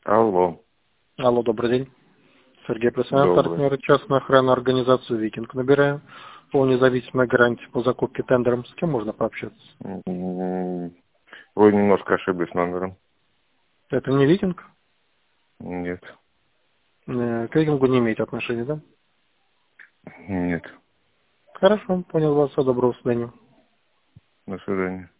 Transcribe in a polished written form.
Алло. Алло, добрый день. Сергей Пресвян, Добрый. партнер частной охраны организацию «Викинг». Набираем по независимой гарантии по закупке тендером. С кем можно пообщаться? Вы немножко ошиблись номером. Это не «Викинг»? Нет. К «Викингу» не имеете отношения, да? Нет. Хорошо, понял вас. Всего доброго, до свидания. До свидания.